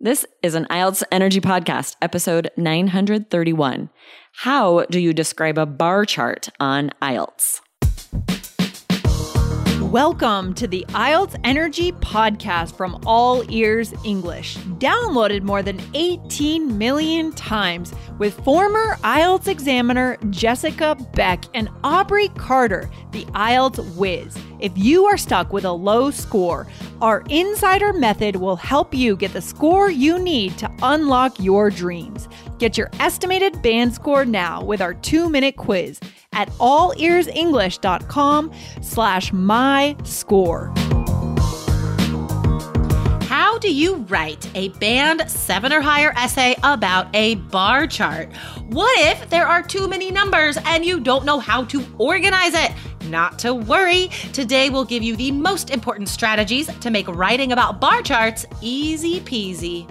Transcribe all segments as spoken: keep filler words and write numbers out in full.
This is an I E L T S Energy Podcast, episode nine hundred thirty-one. How do you describe a bar chart on I E L T S? Welcome to the I E L T S Energy Podcast from All Ears English, downloaded more than eighteen million times with former I E L T S examiner Jessica Beck and Aubrey Carter, the I E L T S whiz. If you are stuck with a low score, our insider method will help you get the score you need to unlock your dreams. Get your estimated band score now with our two-minute quiz at allearsenglish.com slash my score. How do you write a band seven or higher essay about a bar chart? What if there are too many numbers and you don't know how to organize it? Not to worry. Today we'll give you the most important strategies to make writing about bar charts easy peasy.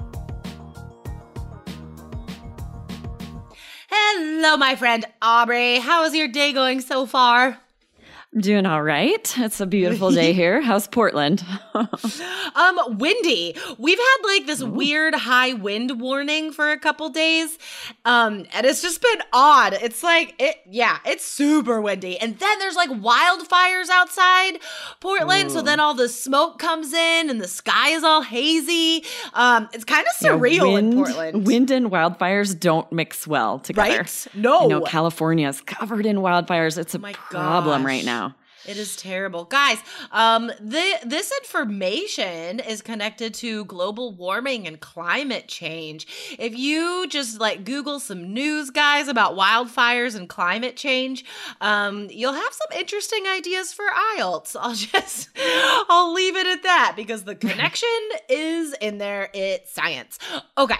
Hello, my friend Aubrey. How is your day going so far? I'm doing all right. It's a beautiful day here. How's Portland? um, windy. We've had like this Ooh. weird high wind warning for a couple days. Um, and it's just been odd. It's like, it, yeah, it's super windy. And then there's like wildfires outside Portland. Ooh. So then all the smoke comes in and the sky is all hazy. Um, it's kind of surreal yeah, wind, in Portland. Wind and wildfires don't mix well together. Right? No. I know California is covered in wildfires. It's a oh problem gosh. right now. It is terrible. Guys, um, the, this information is connected to global warming and climate change. If you just like Google some news, guys, about wildfires and climate change, um, you'll have some interesting ideas for I E L T S. I'll just, I'll leave it at that because the connection is in there. It's science. Okay.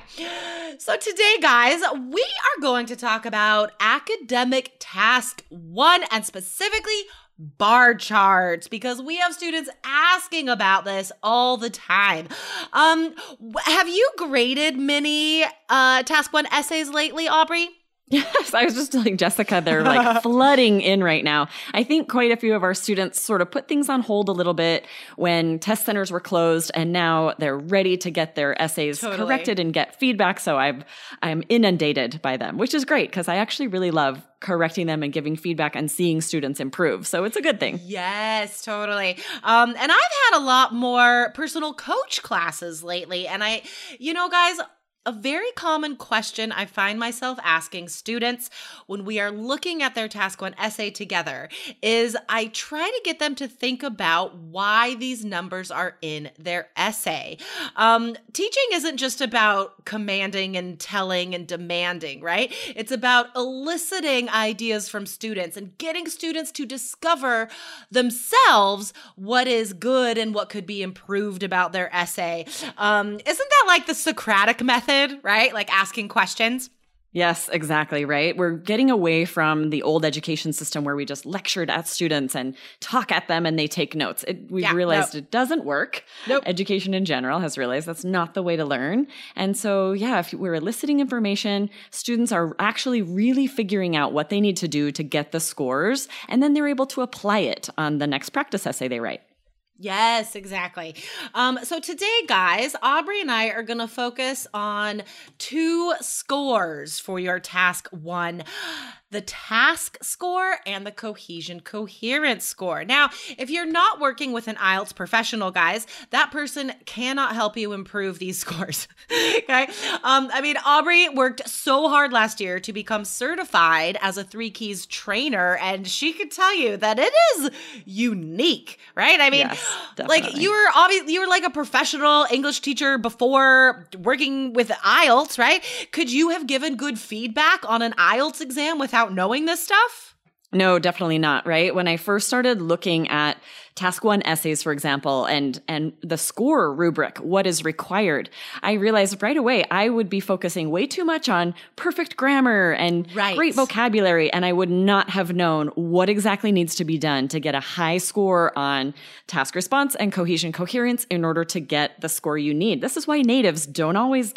So today, guys, we are going to talk about academic task one and specifically bar charts, because we have students asking about this all the time. Um, have you graded many uh, task one essays lately, Aubrey? Yes, I was just telling Jessica they're like flooding in right now. I think quite a few of our students sort of put things on hold a little bit when test centers were closed, and now they're ready to get their essays totally. corrected and get feedback. So I've, I'm inundated by them, which is great because I actually really love correcting them and giving feedback and seeing students improve. So it's a good thing. Yes, totally. Um, and I've had a lot more personal coach classes lately. And I, you know, guys, a very common question I find myself asking students when we are looking at their task one essay together is I try to get them to think about why these numbers are in their essay. Um, teaching isn't just about commanding and telling and demanding, right? It's about eliciting ideas from students and getting students to discover themselves what is good and what could be improved about their essay. Um, isn't that like the Socratic method? Right? Like asking questions. Yes, exactly, right? We're getting away from the old education system where we just lectured at students and talk at them and they take notes. It, we've yeah, realized nope. it doesn't work. Nope. Education in general has realized that's not the way to learn. And so, yeah, if we're eliciting information, students are actually really figuring out what they need to do to get the scores, and then they're able to apply it on the next practice essay they write. Yes, exactly. Um, so today, guys, Aubrey and I are going to focus on two scores for your task one. The task score and the cohesion coherence score. Now, if you're not working with an I E L T S professional, guys, that person cannot help you improve these scores. Okay. Um, I mean, Aubrey worked so hard last year to become certified as a Three Keys trainer, and she could tell you that it is unique, right? I mean, yes, like you were obviously you were like a professional English teacher before working with I E L T S, right? Could you have given good feedback on an I E L T S exam without knowing this stuff? No, definitely not, right? When I first started looking at task one essays, for example, and, and the score rubric, what is required, I realized right away I would be focusing way too much on perfect grammar and right. great vocabulary, and I would not have known what exactly needs to be done to get a high score on task response and cohesion coherence in order to get the score you need. This is why natives don't always get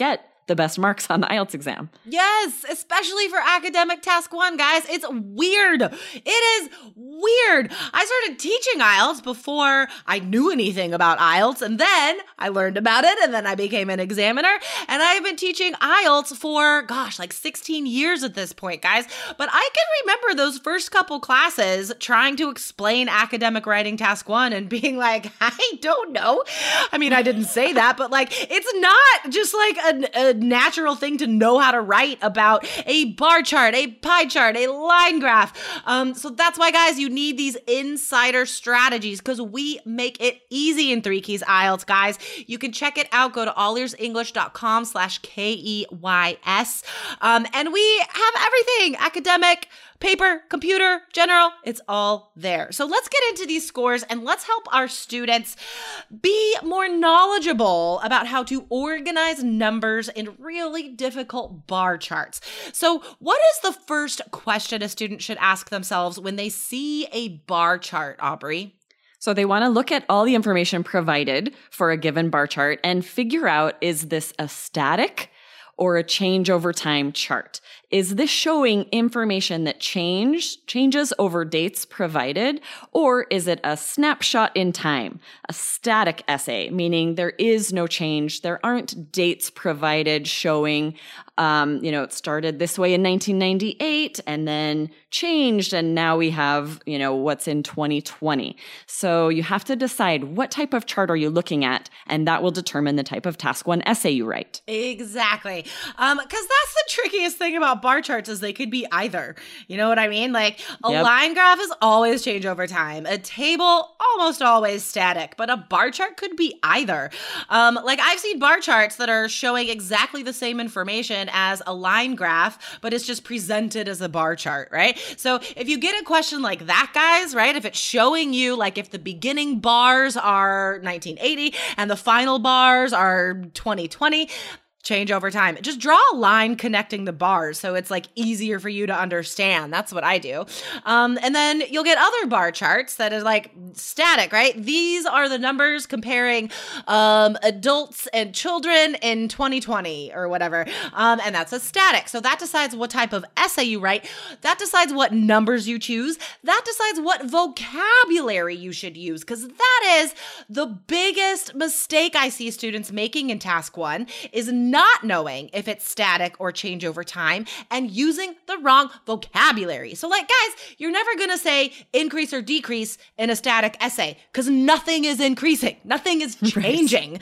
the best marks on the I E L T S exam. Yes, especially for academic task one, guys. It's weird. It is weird. I started teaching I E L T S before I knew anything about I E L T S, and then I learned about it, and then I became an examiner, and I've been teaching I E L T S for, gosh, like sixteen years at this point, guys. But I can remember those first couple classes trying to explain academic writing task one and being like, I don't know. I mean, I didn't say that, but like, it's not just like a, a natural thing to know how to write about a bar chart, a pie chart, a line graph. Um, so that's why, guys, you need these insider strategies because we make it easy in Three Keys I E L T S, guys. You can check it out. Go to allearsenglish.com slash K E Y S. Um, and we have everything, academic, paper, computer, general, it's all there. So let's get into these scores and let's help our students be more knowledgeable about how to organize numbers in really difficult bar charts. So what is the first question a student should ask themselves when they see a bar chart, Aubrey? So they want to look at all the information provided for a given bar chart and figure out, is this a static or a change over time chart? Is this showing information that change, changes over dates provided, or is it a snapshot in time, a static essay, meaning there is no change, there aren't dates provided showing, um, you know, it started this way in nineteen ninety-eight and then changed, and now we have, you know, what's in twenty twenty. So you have to decide what type of chart are you looking at, and that will determine the type of task one essay you write. Exactly. Um, because that's the trickiest thing about bar charts is they could be either. You know what I mean? Like a yep. line graph is always change over time. A table almost always static, but a bar chart could be either. Um, like I've seen bar charts that are showing exactly the same information as a line graph, but it's just presented as a bar chart, right? So if you get a question like that, guys, right? If it's showing you like if the beginning bars are nineteen eighty and the final bars are twenty twenty, change over time. Just draw a line connecting the bars so it's like easier for you to understand. That's what I do. Um, and then you'll get other bar charts that are like static, right? These are the numbers comparing um, adults and children in twenty twenty or whatever. Um, and that's a static. So that decides what type of essay you write. That decides what numbers you choose. That decides what vocabulary you should use, because that is the biggest mistake I see students making in task one is not not knowing if it's static or change over time and using the wrong vocabulary. So like, guys, you're never going to say increase or decrease in a static essay because nothing is increasing. Nothing is changing.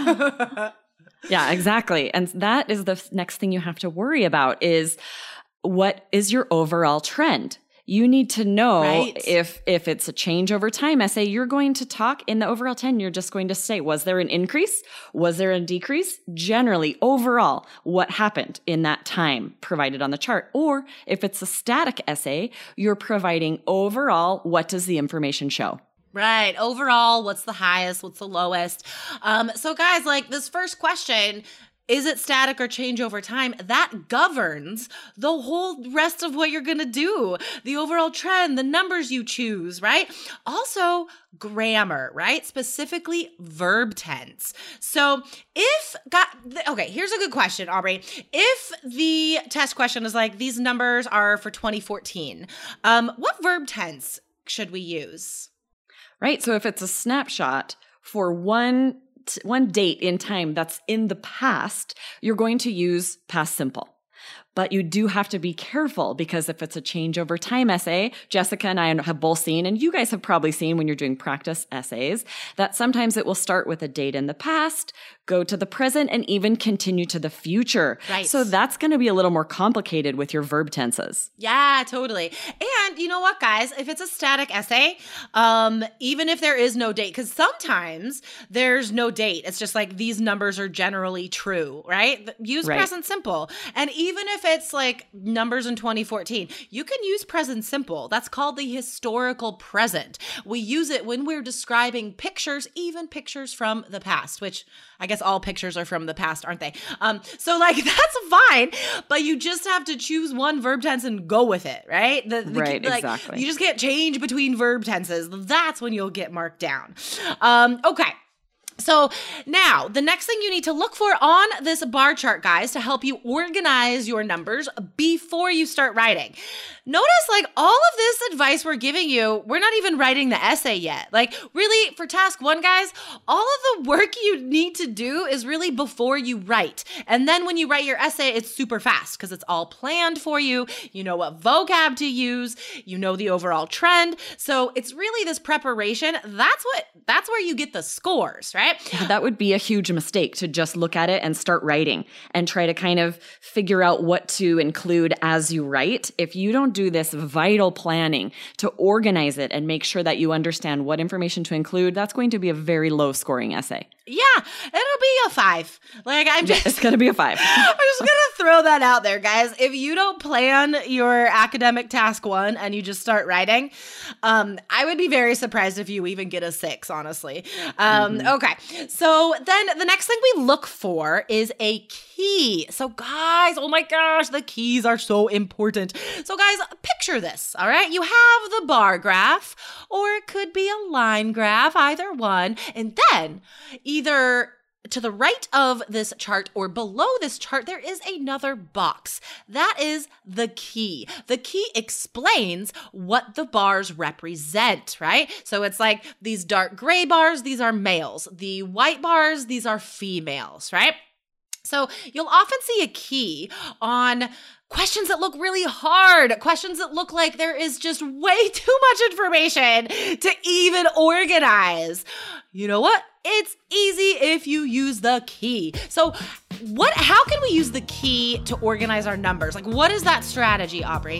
Yeah, exactly. And that is the next thing you have to worry about is what is your overall trend? You need to know right. if if it's a change over time essay, you're going to talk in the overall ten, you're just going to say, was there an increase? Was there a decrease? Generally, overall, what happened in that time provided on the chart? Or if it's a static essay, you're providing overall, what does the information show? Right. Overall, what's the highest? What's the lowest? Um, so guys, like this first question, is it static or change over time? That governs the whole rest of what you're going to do. The overall trend, the numbers you choose, right? Also, grammar, right? Specifically verb tense. So if, got, okay, here's a good question, Aubrey. If the test question is like, these numbers are for twenty fourteen, um, what verb tense should we use? Right. So if it's a snapshot for one one date in time that's in the past, you're going to use past simple. But you do have to be careful because if it's a change over time essay, Jessica and I have both seen, and you guys have probably seen when you're doing practice essays, that sometimes it will start with a date in the past, go to the present, and even continue to the future. Right. So that's going to be a little more complicated with your verb tenses. Yeah, totally. And you know what, guys? If it's a static essay, um, even if there is no date, because sometimes there's no date. It's just like these numbers are generally true, right? Use right. present simple. And even if it's like numbers in twenty fourteen, you can use present simple. That's called the historical present. We use it when we're describing pictures, even pictures from the past, which I guess all pictures are from the past, aren't they? Um, so like that's fine, but you just have to choose one verb tense and go with it, right? The, the, right, like, exactly. You just can't change between verb tenses. That's when you'll get marked down. Um, okay. So now the next thing you need to look for on this bar chart, guys, to help you organize your numbers before you start writing. Notice like all of this advice we're giving you, we're not even writing the essay yet. Like really for task one, guys, all of the work you need to do is really before you write. And then when you write your essay, it's super fast because it's all planned for you. You know what vocab to use, you know the overall trend. So it's really this preparation. That's what, that's where you get the scores, right? That would be a huge mistake to just look at it and start writing and try to kind of figure out what to include as you write. If you don't do this vital planning to organize it and make sure that you understand what information to include, that's going to be a very low scoring essay. Yeah, it'll be a five. Like I'm just, yeah, it's gonna be a five. I'm just gonna throw that out there, guys. If you don't plan your academic task one and you just start writing, um, I would be very surprised if you even get a six, honestly. Um, mm-hmm. Okay, so then the next thing we look for is a key. So guys, oh my gosh, the keys are so important. So guys, picture this, all right? You have the bar graph, or it could be a line graph, either one, and then either to the right of this chart or below this chart, there is another box. That is the key. The key explains what the bars represent, right? So it's like these dark gray bars, these are males. The white bars, these are females, right? So you'll often see a key on questions that look really hard, questions that look like there is just way too much information to even organize. You know what? It's easy if you use the key. So what? How can we use the key to organize our numbers? Like, what is that strategy, Aubrey?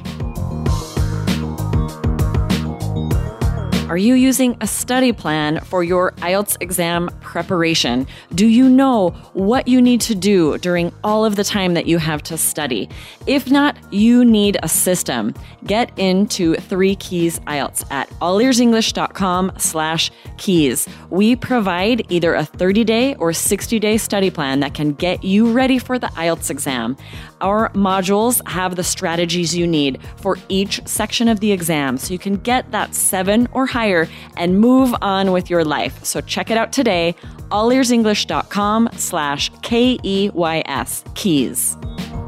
Are you using a study plan for your I E L T S exam preparation? Do you know what you need to do during all of the time that you have to study? If not, you need a system. Get into Three Keys I E L T S at allearsenglish.com slash keys. We provide either a thirty-day or sixty-day study plan that can get you ready for the I E L T S exam. Our modules have the strategies you need for each section of the exam so you can get that seven or higher and move on with your life. So check it out today, allearsenglish.com slash K E Y S, keys.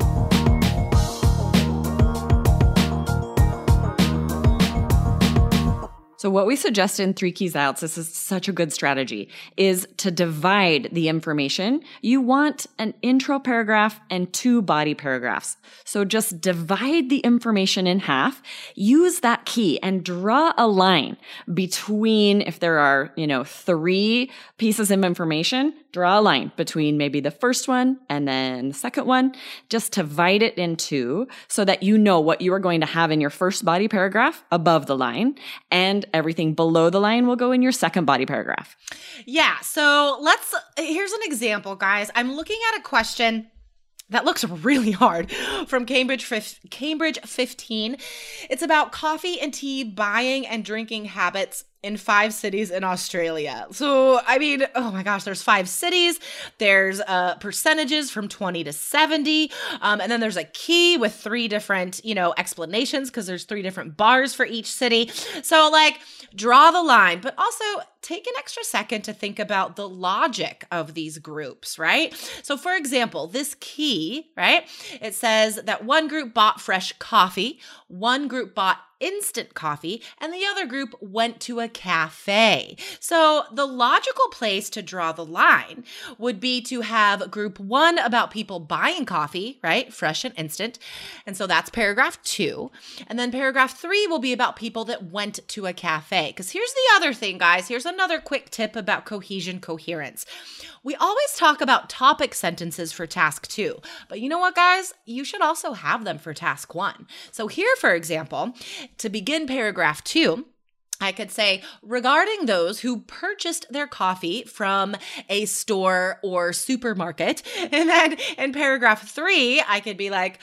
So what we suggest in Three Keys I E L T S, this is such a good strategy, is to divide the information. You want an intro paragraph and two body paragraphs. So just divide the information in half, use that key and draw a line between, if there are, you know, three pieces of information, draw a line between maybe the first one and then the second one, just divide it in two so that you know what you are going to have in your first body paragraph above the line, and everything below the line will go in your second body paragraph. Yeah. So let's, here's an example, guys. I'm looking at a question that looks really hard from Cambridge, Cambridge fifteen. It's about coffee and tea buying and drinking habits in five cities in Australia. So, I mean, oh my gosh, there's five cities. There's uh, percentages from twenty to seventy. Um, and then there's a key with three different, you know, explanations because there's three different bars for each city. So like draw the line, but also take an extra second to think about the logic of these groups, right? So for example, this key, right? It says that one group bought fresh coffee, one group bought instant coffee, and the other group went to a cafe. So the logical place to draw the line would be to have group one about people buying coffee, right? Fresh and instant. And so that's paragraph two. And then paragraph three will be about people that went to a cafe. Because here's the other thing, guys. Here's another quick tip about cohesion coherence. We always talk about topic sentences for task two, but you know what, guys? You should also have them for task one. So here, for example, to begin paragraph two, I could say, regarding those who purchased their coffee from a store or supermarket. And then in paragraph three, I could be like,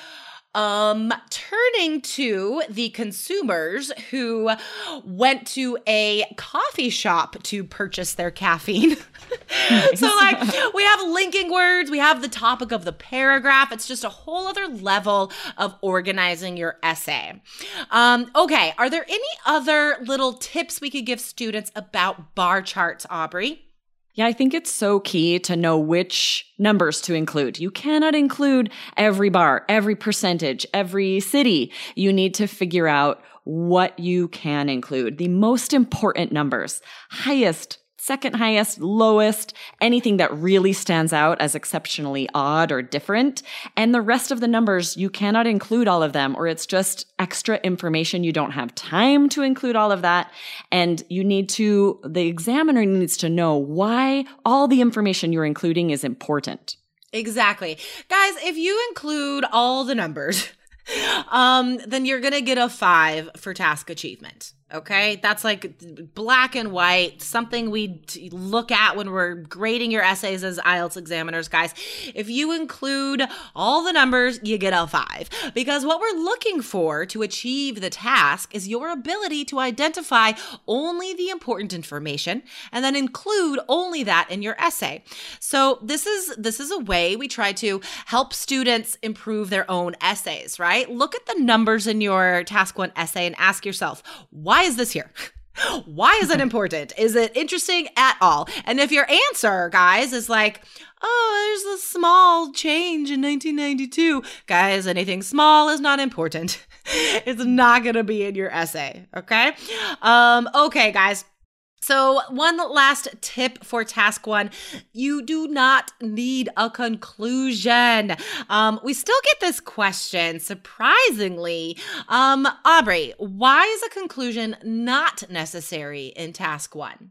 Um, turning to the consumers who went to a coffee shop to purchase their caffeine. Nice. So like we have linking words, we have the topic of the paragraph. It's just a whole other level of organizing your essay. Um, okay, are there any other little tips we could give students about bar charts, Aubrey? Yeah, I think it's so key to know which numbers to include. You cannot include every bar, every percentage, every city. You need to figure out what you can include. The most important numbers, highest, second highest, lowest, anything that really stands out as exceptionally odd or different. And the rest of the numbers, you cannot include all of them, or it's just extra information. You don't have time to include all of that. And you need to, the examiner needs to know why all the information you're including is important. Exactly. Guys, if you include all the numbers, um, then you're going to get a five for task achievement. Okay, that's like black and white, something we t- look at when we're grading your essays as I E L T S examiners, guys. If you include all the numbers, you get a five. Because what we're looking for to achieve the task is your ability to identify only the important information and then include only that in your essay. So this is this is a way we try to help students improve their own essays, right? Look at the numbers in your task one essay and ask yourself, why Why is this here? Why is it important? Is it interesting at all? And if your answer, guys, is like, oh, there's a small change in nineteen ninety-two. Guys, anything small is not important. It's not going to be in your essay, okay? Um, okay, guys. So one last tip for task one, you do not need a conclusion. Um, we still get this question, surprisingly. Um, Aubrey, why is a conclusion not necessary in task one?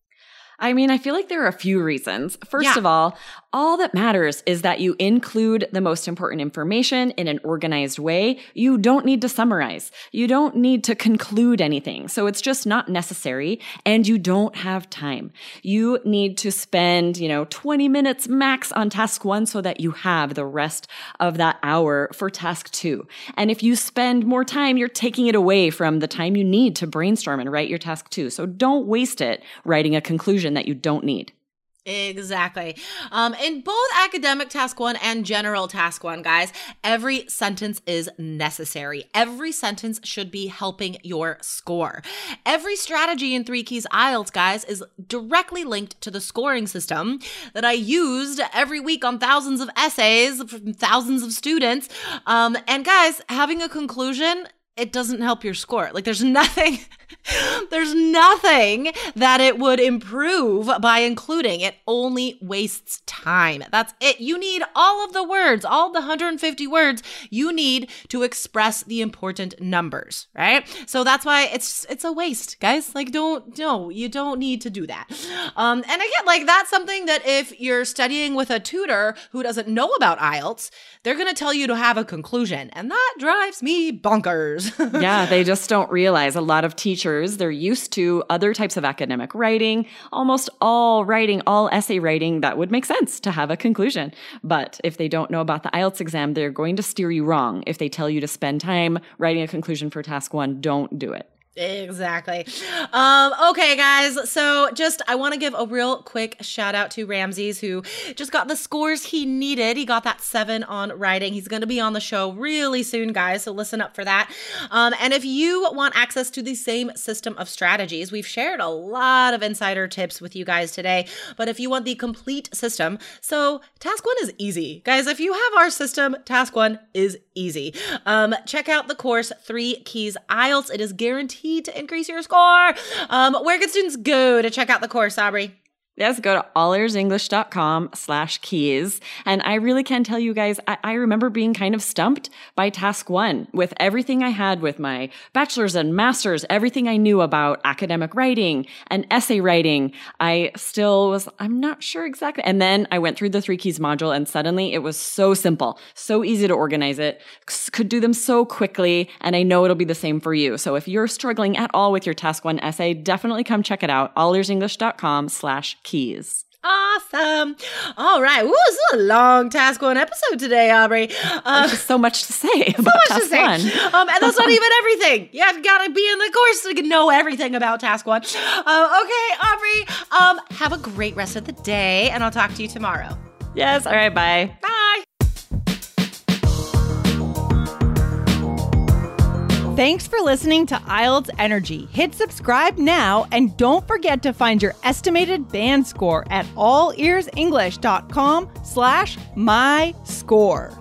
I mean, I feel like there are a few reasons. First Yeah. of all, all that matters is that you include the most important information in an organized way. You don't need to summarize. You don't need to conclude anything. So it's just not necessary, and you don't have time. You need to spend, you know, twenty minutes max on task one so that you have the rest of that hour for task two. And if you spend more time, you're taking it away from the time you need to brainstorm and write your task two. So don't waste it writing a conclusion that you don't need. Exactly. Um, in both academic task one and general task one, guys, every sentence is necessary. Every sentence should be helping your score. Every strategy in Three Keys I E L T S, guys, is directly linked to the scoring system that I used every week on thousands of essays from thousands of students. Um, and guys, having a conclusion, it doesn't help your score. Like there's nothing, there's nothing that it would improve by including. It only wastes time. That's it. You need all of the words, all the one hundred fifty words you need to express the important numbers, right? So that's why it's it's a waste, guys. Like don't, no, you don't need to do that. Um, and again, like that's something that if you're studying with a tutor who doesn't know about I E L T S, they're going to tell you to have a conclusion. And that drives me bonkers. Yeah, they just don't realize a lot of teachers, they're used to other types of academic writing, almost all writing, all essay writing, that would make sense to have a conclusion. But if they don't know about the I E L T S exam, they're going to steer you wrong. If they tell you to spend time writing a conclusion for task one, don't do it. Exactly. Um, okay, guys. So just, I want to give a real quick shout out to Ramses, who just got the scores he needed. He got that seven on writing. He's going to be on the show really soon, guys. So listen up for that. Um, and if you want access to the same system of strategies, we've shared a lot of insider tips with you guys today. But if you want the complete system, so task one is easy. Guys, if you have our system, task one is easy. Um, check out the course Three Keys I E L T S. It is guaranteed to increase your score. Um, where can students go to check out the course, Aubrey? Yes, go to allearsenglish.com slash keys. And I really can tell you guys, I, I remember being kind of stumped by task one with everything I had with my bachelor's and master's, everything I knew about academic writing and essay writing. I still was, I'm not sure exactly. And then I went through the Three Keys module and suddenly it was so simple, so easy to organize it, could do them so quickly. And I know it'll be the same for you. So if you're struggling at all with your task one essay, definitely come check it out. allearsenglish.com slash keys. Keys. Awesome. All right. Ooh, this is a long task one episode today, Aubrey. Uh, There's just so much to say about so much task to say. one. Um, and that's not even everything. You have got to be in the course to know everything about task one. Uh, okay, Aubrey. Um, have a great rest of the day, and I'll talk to you tomorrow. Yes. All right. Bye. Bye. Thanks for listening to I E L T S Energy. Hit subscribe now and don't forget to find your estimated band score at allearsenglish.com slash my score.